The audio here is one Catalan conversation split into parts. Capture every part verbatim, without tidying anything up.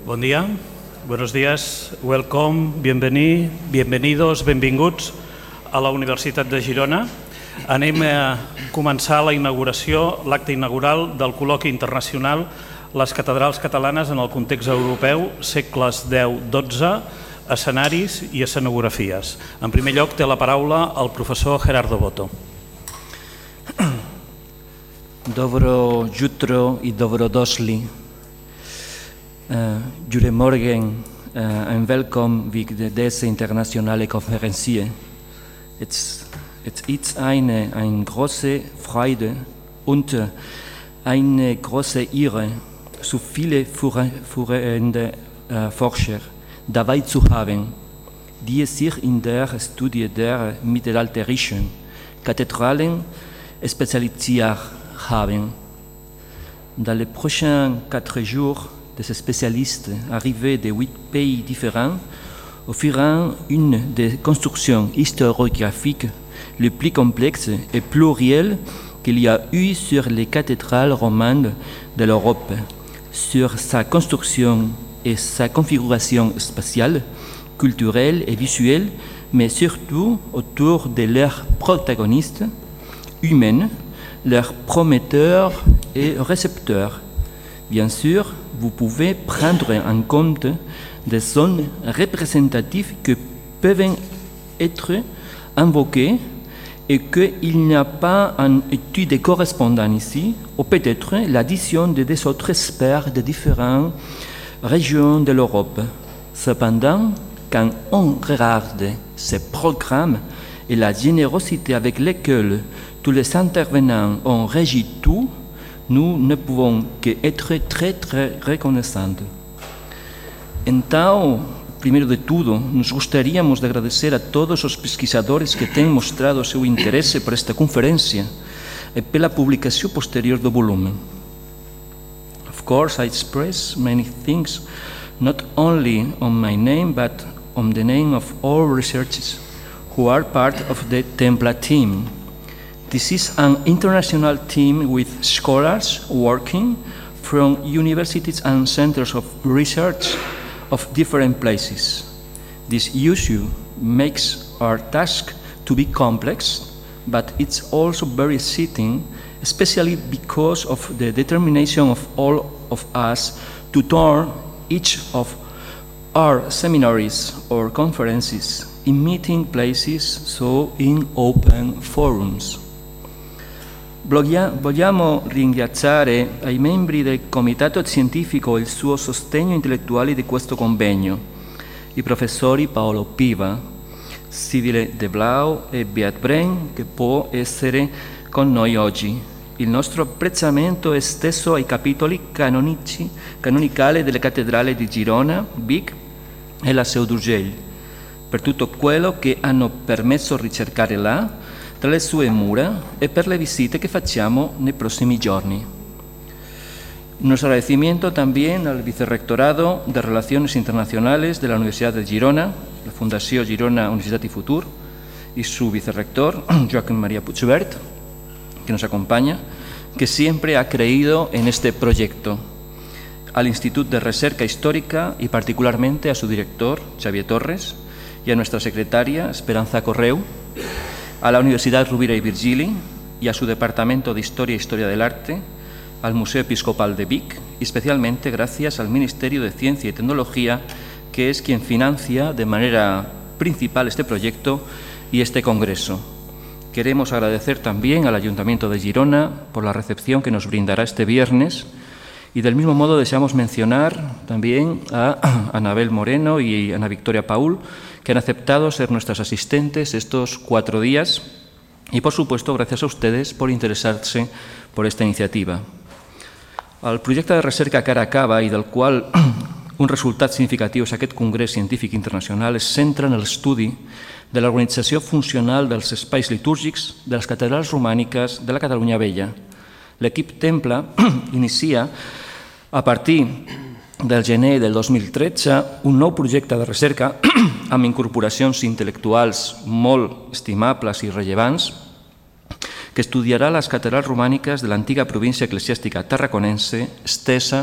Bon dia, buenos días, welcome, bienvení, bienvenidos, benvinguts a la Universitat de Girona. Anem a començar la inauguració, l'acte inaugural del col·loqui internacional Les catedrals catalanes en el context europeu, segles deu dotze, escenaris i escenografies. En primer lloc té la paraula el professor Gerardo Boto. Dobro jutro i dobrodošli. Uh, Goedemorgen uh, en welkom bij deze internationale conferentie. Het ist eine, eine große Freude und eine große Ehre, so viele führende uh, Forscher dabei zu haben, die sich in der Studie der mittelalterlichen Kathedralen spezialisiert haben. Dans les prochains quatre jours, des spécialistes arrivés de huit pays différents offriront une des constructions historiographiques les plus complexes et plurielles qu'il y a eu sur les cathédrales romanes de l'Europe, sur sa construction et sa configuration spatiale, culturelle et visuelle, mais surtout autour de leurs protagonistes humains, leurs prometteurs et récepteurs. Bien sûr, vous pouvez prendre en compte des zones représentatives qui peuvent être invoquées et qu'il n'y a pas une étude correspondante ici, ou peut-être l'addition de des autres experts de différentes régions de l'Europe. Cependant, quand on regarde ces programmes et la générosité avec laquelle tous les intervenants ont régi tout, nous ne pouvons qu'être très, très reconnaissants. Então, primeiro de tudo, nos gostaríamos de agradecer a todos os pesquisadores que têm mostrado o seu interesse por esta conferência e pela publicação posterior do volume. Of course, I express many things, not only on my name, but on the name of all researchers who are part of the Templa team. This is an international team with scholars working from universities and centers of research of different places. This issue makes our task to be complex, but it's also very exciting, especially because of the determination of all of us to turn each of our seminaries or conferences in meeting places, so in open forums. Vogliamo ringraziare ai membri del Comitato Scientifico il suo sostegno intellettuale di questo convegno, i professori Paolo Piva, Sibile De Blau e Beat Bren, che può essere con noi oggi. Il nostro apprezzamento è esteso ai capitoli canonici, canonicali delle cattedrali di Girona, Vic e la Seu d'Urgell, per tutto quello che hanno permesso di ricercare là, tra le sue mura e per le visite que facciamo nei prossimi giorni. Nuestro agradecimiento también al Vicerrectorado de Relaciones Internacionales de la Universidad de Girona, la Fundació Girona Universitat i Futur, y su vicerrector, Joaquim María Puigvert, que nos acompaña, que siempre ha creído en este proyecto, al Institut de Recerca Histórica y particularmente a su director, Xavier Torres, y a nuestra secretaria, Esperanza Correu, a la Universidad Rovira i Virgili y a su Departamento de Historia e Historia del Arte, al Museo Episcopal de Vic y especialmente gracias al Ministerio de Ciencia y Tecnología, que es quien financia de manera principal este proyecto y este congreso. Queremos agradecer también al Ayuntamiento de Girona por la recepción que nos brindará este viernes y del mismo modo deseamos mencionar también a Anabel Moreno y Ana Victoria Paul, que han aceptado ser nuestras asistentes estos cuatro días y, por supuesto, gracias a ustedes por interesarse por esta iniciativa. El projecte de recerca que ara acaba i del qual un resultat significatiu és aquest Congrés Científic Internacional es centra en l'estudi de l'organització funcional dels espais litúrgics de les catedrals romàniques de la Catalunya Vella. L'equip Templa inicia, a partir del gener del dos mil tretze, un nou projecte de recerca amb incorporacions intel·lectuals molt estimables i rellevants que estudiarà les catedrals romàniques de l'antiga província eclesiàstica tarraconense estesa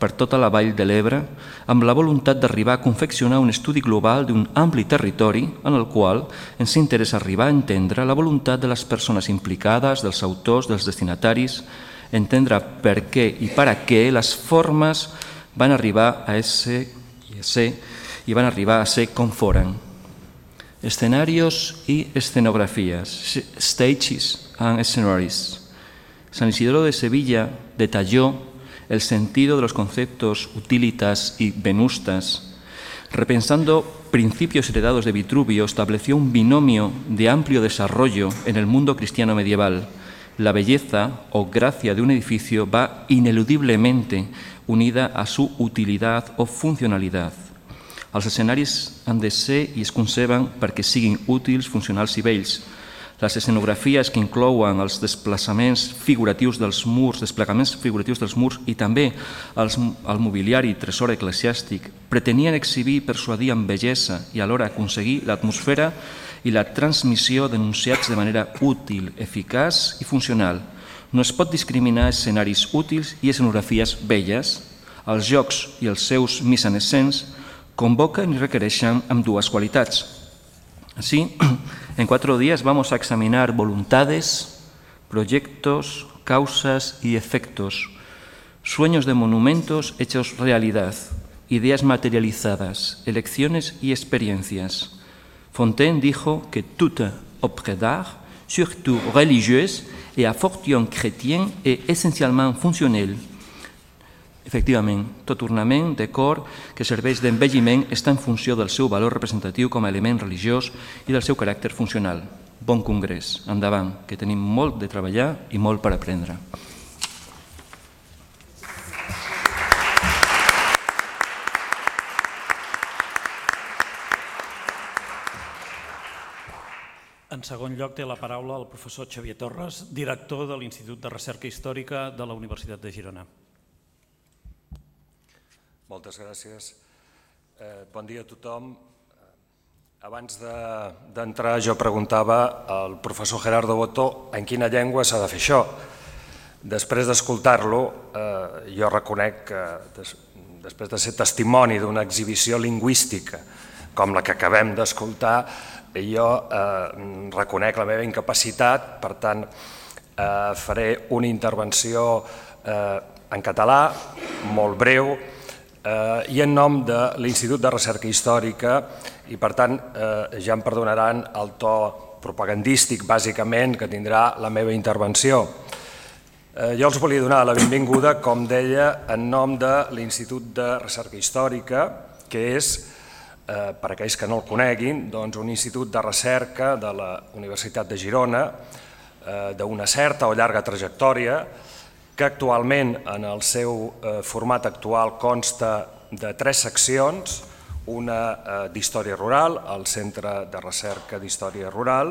per tota la vall de l'Ebre amb la voluntat d'arribar a confeccionar un estudi global d'un ampli territori en el qual ens interessa arribar a entendre la voluntat de les persones implicades, dels autors, dels destinataris, entendre per què i per a què les formes van arribar a ser i, a ser, i van arribar a ser com foren. Escenarios y escenografías, stages and scenaries. San Isidoro de Sevilla detalló el sentido de los conceptos utilitas y venustas. Repensando principios heredados de Vitruvio, estableció un binomio de amplio desarrollo en el mundo cristiano medieval. La belleza o gracia de un edificio va ineludiblemente unida a su utilidad o funcionalidad. Els escenaris han de ser i es conceben perquè siguin útils, funcionals i bells. Les escenografies que inclouen els desplaçaments figuratius dels murs, desplegaments figuratius dels murs i també els, el mobiliari i tresor eclesiàstic pretenien exhibir i persuadir amb bellesa i alhora aconseguir l'atmosfera i la transmissió denunciats de manera útil, eficaç i funcional. No es pot discriminar escenaris útils i escenografies belles. Els jocs i els seus mise en escène convocan y requereixen ambdues qualitats. Así, en cuatro días vamos a examinar voluntades, proyectos, causas y efectos, sueños de monumentos hechos realidad, ideas materializadas, elecciones y experiencias. Fontaine dijo que tout objet d'art, surtout religieuse et à fortiune chrétienne, est essentiellement fonctionnel. Efectivament, tot ornament, decor, que serveix d'embelliment està en funció del seu valor representatiu com a element religiós i del seu caràcter funcional. Bon congrés, endavant, que tenim molt de treballar i molt per aprendre. En segon lloc té la paraula el professor Xavier Torres, director de l'Institut de Recerca Històrica de la Universitat de Girona. Moltes gràcies. Eh, bon dia a tothom. Abans d'entrar jo preguntava al professor Gerardo Botto en quina llengua s'ha de fer això. Després d'escoltar-lo, eh, jo reconec que des, després de ser testimoni d'una exhibició lingüística com la que acabem d'escoltar, jo eh, reconec la meva incapacitat, per tant eh, faré una intervenció eh, en català, molt breu, Uh, i en nom de l'Institut de Recerca Històrica i per tant uh, ja em perdonaran el to propagandístic bàsicament que tindrà la meva intervenció. Uh, jo els volia donar la benvinguda, com deia, en nom de l'Institut de Recerca Històrica, que és, uh, per aquells que no el coneguin, doncs un institut de recerca de la Universitat de Girona uh, d'una certa o llarga trajectòria, que actualment en el seu format actual consta de tres seccions, una d'Història Rural, al Centre de Recerca d'Història Rural,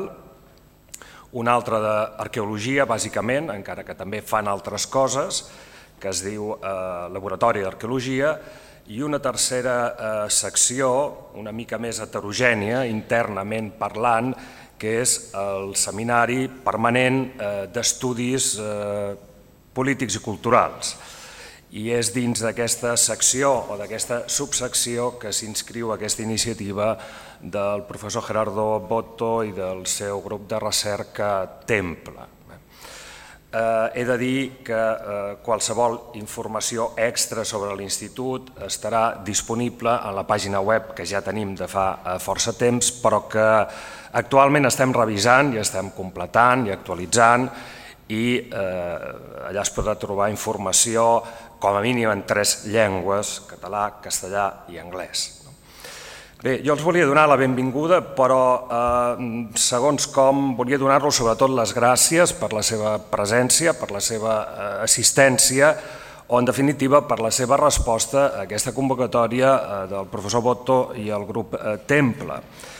una altra d'Arqueologia, bàsicament, encara que també fan altres coses, que es diu Laboratori d'Arqueologia, i una tercera secció, una mica més heterogènia, internament parlant, que és el Seminari Permanent d'Estudis Polítics i Culturals. I és dins d'aquesta secció o d'aquesta subsecció que s'inscriu aquesta iniciativa del professor Gerardo Botto i del seu grup de recerca Temple. He de dir que qualsevol informació extra sobre l'institut estarà disponible a la pàgina web que ja tenim de fa força temps, però que actualment estem revisant i estem completant i actualitzant, i allà es podrà trobar informació com a mínim en tres llengües, català, castellà i anglès. Bé, jo els volia donar la benvinguda, però segons com volia donar-los sobretot les gràcies per la seva presència, per la seva assistència o en definitiva per la seva resposta a aquesta convocatòria del professor Botto i el grup Temple.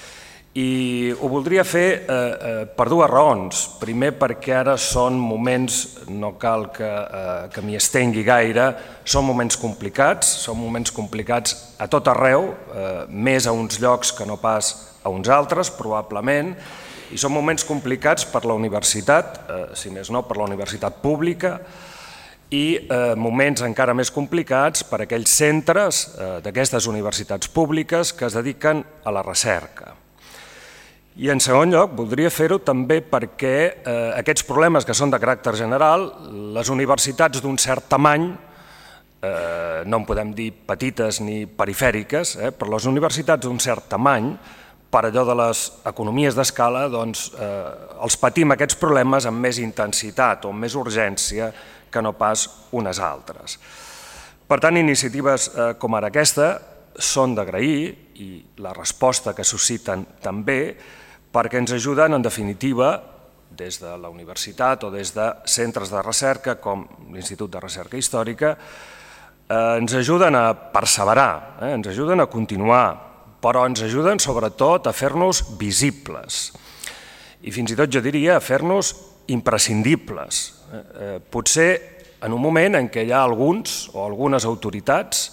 I ho voldria fer per dues raons. Primer, perquè ara són moments, no cal que m'hi estengui gaire, són moments complicats, són moments complicats a tot arreu, més a uns llocs que no pas a uns altres, probablement, i són moments complicats per la universitat, si més no per la universitat pública, i moments encara més complicats per a aquells centres d'aquestes universitats públiques que es dediquen a la recerca. I en segon lloc, voldria fer-ho també perquè aquests problemes que són de caràcter general, les universitats d'un cert tamany, no en podem dir petites ni perifèriques, però les universitats d'un cert tamany, per allò de les economies d'escala, doncs els patim aquests problemes amb més intensitat o amb més urgència que no pas unes altres. Per tant, iniciatives com ara aquesta són d'agrair i la resposta que susciten també perquè ens ajuden, en definitiva, des de la universitat o des de centres de recerca com l'Institut de Recerca Històrica, ens ajuden a perseverar, ens ajuden a continuar, però ens ajuden sobretot a fer-nos visibles i fins i tot jo diria a fer-nos imprescindibles. Potser en un moment en què hi ha alguns o algunes autoritats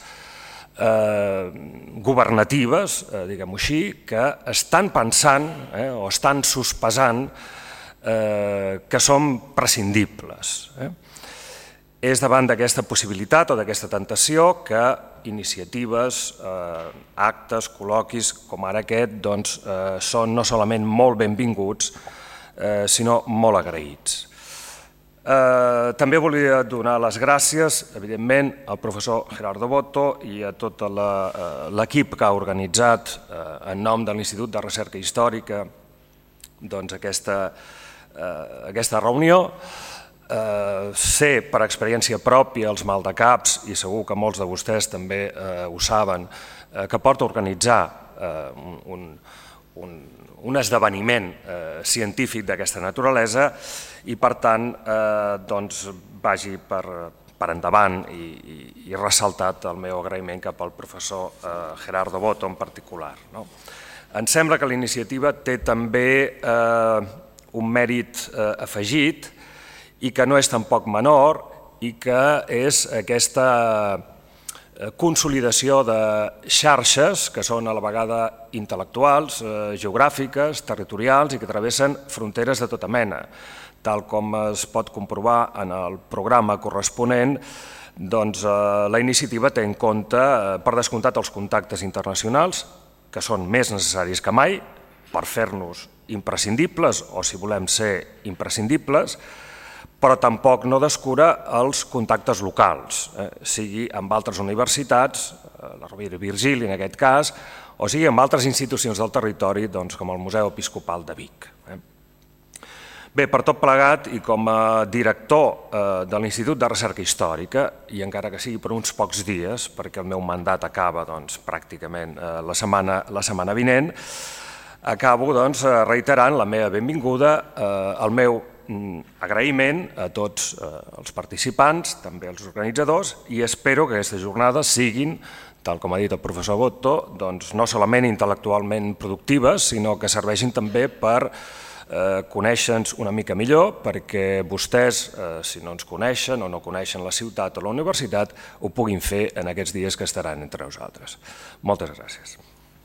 governatives, diguem-ho així, que estan pensant o estan sospesant que som prescindibles. És davant d'aquesta possibilitat o d'aquesta tentació que iniciatives, actes, col·loquis com ara aquest són no solament molt benvinguts, sinó molt agraïts. També volia donar les gràcies, evidentment, al professor Gerardo Botto i a tot l'equip que ha organitzat en nom de l'Institut de Recerca Històrica aquesta reunió. Sé per experiència pròpia els maldecaps, i segur que molts de vostès també ho saben, que porta a organitzar un esdeveniment científic d'aquesta naturalesa i, per tant, vagi per endavant i ressaltat el meu agraïment cap al professor Gerardo Botto en particular. Em sembla que la iniciativa té també un mèrit afegit i que no és tampoc menor i que és aquesta consolidació de xarxes que són a la vegada intel·lectuals, geogràfiques, territorials i que travessen fronteres de tota mena. Tal com es pot comprovar en el programa corresponent, la iniciativa té en compte, per descomptat, els contactes internacionals, que són més necessaris que mai per fer-nos imprescindibles o, si volem ser imprescindibles, però tampoc no descura els contactes locals, sigui amb altres universitats, la Rovira i Virgili en aquest cas, o sigui amb altres institucions del territori com el Museu Episcopal de Vic. Bé, per tot plegat i com a director de l'Institut de Recerca Històrica, i encara que sigui per uns pocs dies, perquè el meu mandat acaba pràcticament la setmana vinent, acabo reiterant la meva benvinguda, el meu agraïment a tots els participants, també als organitzadors, i espero que aquestes jornades siguin, tal com ha dit el professor Botto, no solament intel·lectualment productives, sinó que serveixin també per conèixer-nos una mica millor, perquè vostès, si no ens coneixen o no coneixen la ciutat o la universitat, ho puguin fer en aquests dies que estaran entre nosaltres. Moltes gràcies.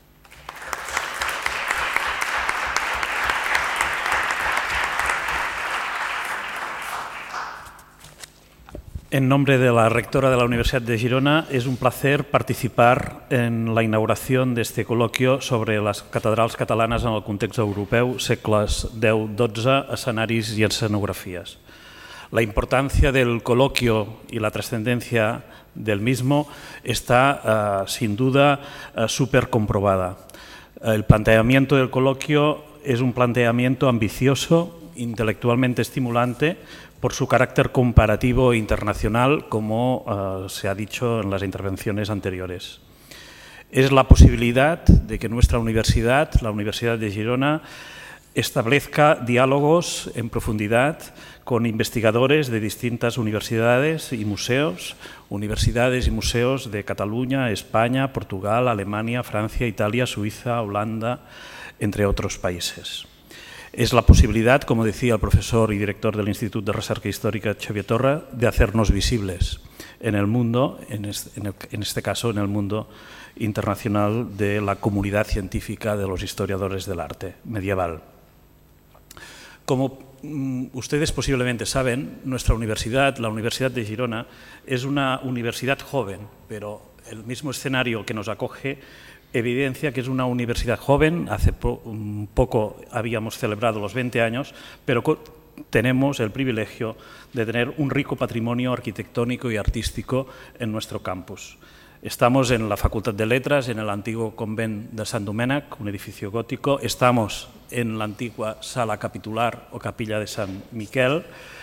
En nombre de la rectora de la Universidad de Girona, es un placer participar en la inauguración de este coloquio sobre las catedrals catalanas en el context europeu, segles deu dotze, escenaris y escenografías. La importancia del coloquio y la trascendencia del mismo está uh, sin duda uh, súper comprobada. El planteamiento del coloquio es un planteamiento ambicioso, intelectualmente estimulante, por su carácter comparativo e internacional, como uh, se ha dicho en las intervenciones anteriores. Es la posibilidad de que nuestra universidad, la Universidad de Girona, establezca diálogos en profundidad con investigadores de distintas universidades y museos, universidades y museos de Cataluña, España, Portugal, Alemania, Francia, Italia, Suiza, Holanda, entre otros países. Es la posibilidad, como decía el profesor y director del Instituto de Recerca Histórica, Xavier Torra, de hacernos visibles en el mundo, en este, en el, en este caso en el mundo internacional de la comunidad científica de los historiadores del arte medieval. Como ustedes posiblemente saben, nuestra universidad, la Universidad de Girona, es una universidad joven, pero el mismo escenario que nos acoge evidencia que es una universidad joven. Hace po poco habíamos celebrado los veinte años, pero tenemos el privilegio de tener un rico patrimonio arquitectónico y artístico en nuestro campus. Estamos en la Facultad de Letras, en el antiguo convent de Sant Domènec, un edificio gótico. Estamos en la antigua sala capitular o capilla de San Miquel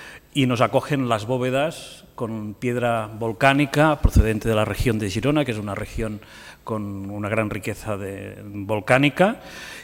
y nos acogen las bóvedas con piedra volcánica procedente de la región de Girona, que es una región con una gran riqueza de, volcánica,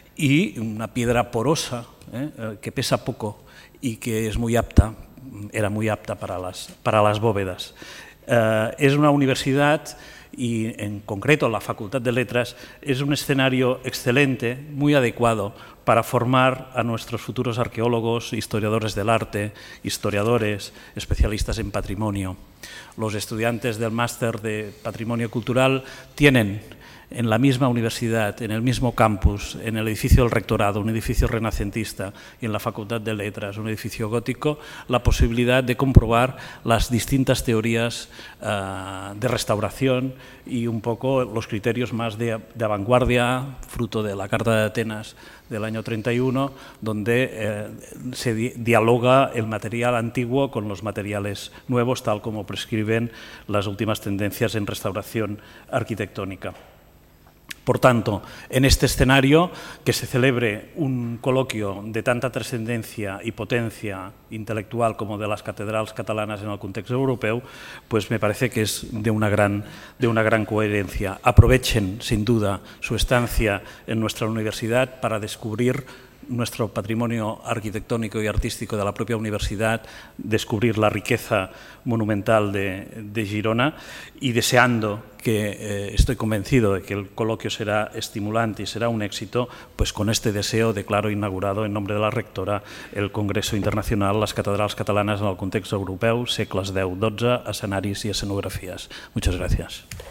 y una piedra porosa eh, que pesa poco y que es muy apta, era muy apta para las, para las bóvedas. Eh, es una universidad y en concreto la Facultad de Letras es un escenario excelente, muy adecuado para formar a nuestros futuros arqueólogos, historiadores del arte, historiadores, especialistas en patrimonio. Los estudiantes del máster de Patrimonio Cultural tienen en la misma universidad, en el mismo campus, en el edificio del rectorado, un edificio renacentista, y en la Facultad de Letras, un edificio gótico, la posibilidad de comprobar las distintas teorías uh, de restauración y un poco los criterios más de, de vanguardia, fruto de la Carta de Atenas del año treinta y uno, donde eh, se di dialoga el material antiguo con los materiales nuevos, tal como prescriben las últimas tendencias en restauración arquitectónica. Por tanto, en este escenario, que se celebre un coloquio de tanta trascendencia y potencia intelectual como de las catedrals catalanas en el contexto europeo, pues me parece que es de una gran, de una gran coherencia. Aprovechen, sin duda, su estancia en nuestra universidad para descubrir nuestro patrimonio arquitectónico y artístico de la propia universidad, descubrir la riqueza monumental de, de Girona, y deseando que eh, estoy convencido de que el coloquio será estimulante y será un éxito, pues con este deseo declaro inaugurado en nombre de la rectora el Congreso Internacional Las Catedrals Catalanas en el Contexto Europeu, segles deu dotze, escenaris y escenografías. Muchas gracias.